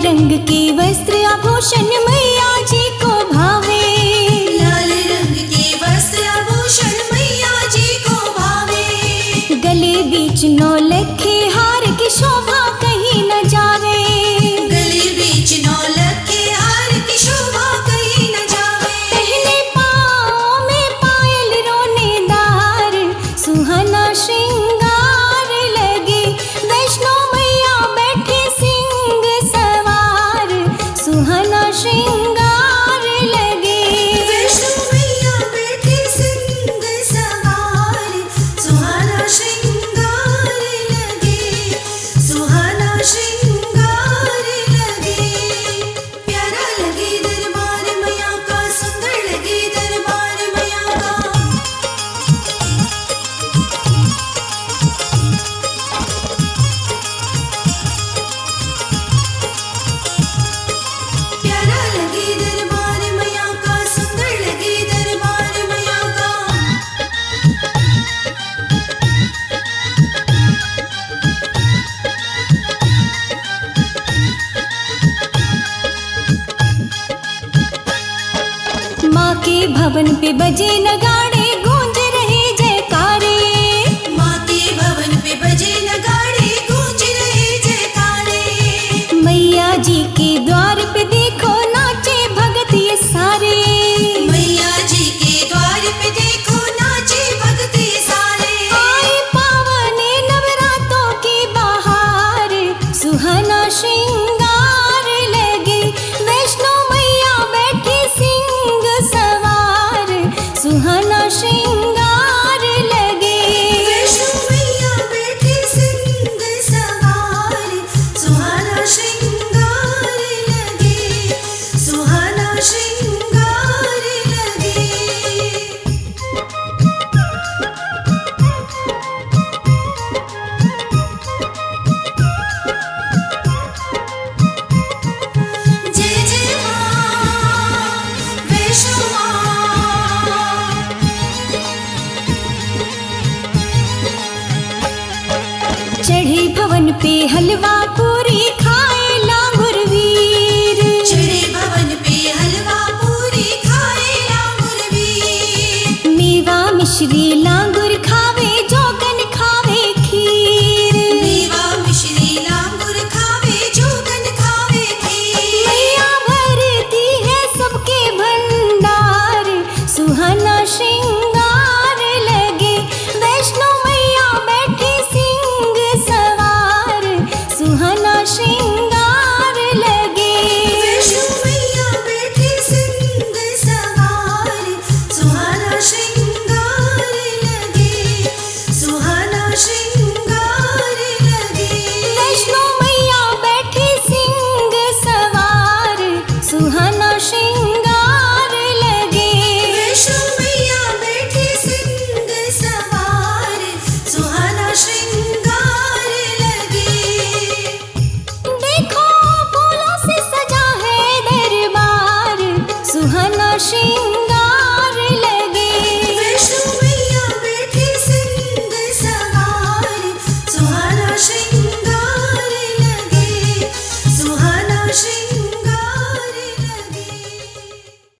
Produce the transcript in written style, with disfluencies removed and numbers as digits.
रंग के वस्त्र आभूषण मैया जी को भावे। लाल रंग के वस्त्र आभूषण मैया जी को भावे। गले बीच नौलखे हार की शोभा कहीं न जावे। गले बीच नौलखे हार की शोभा कहीं न जावे। पहले पाँव में पायल रोनेदार सुहाना श्रृंगार लगे। वैष्णो मैया बैठे सिंह सवार सुहाना श्रृंगार लगे। वैष्णो मैया बैठे सिंह सवार सुहाना श्रृंगार लगे। सुहाना श्रृंगार लगे। प्यारा लगे दरबार मैया का, सुंदर लगे दरबार मैया का। प्यारा लगे दरबार मैया का, सुंदर लगे दरबार मैया का। माँ के भवन पे बजे नगाड़े गूंज रहे जयकारे। माँ के भवन पे बजे नगाड़े गूंज रहे जयकारे। मैया जी के द्वार पे देखो नाचे भगत ये सारे। मैया जी के द्वार पे देखो नाचे भक्त ये सारे। आए पावन नवरातों की बहार सुहाना श्रृंगार लगे। वैष्णो मैया बैठे सिंह सवार सुहाना श्रृंगार लगे। वैष्णो मैया बैठे सिंह सवार सुहाना श्रृंगार लगे। सुहाना श्रृंगार लगे। जय जय माँ वैष्णो माँ। चढ़े भवन पे हलवा पूरी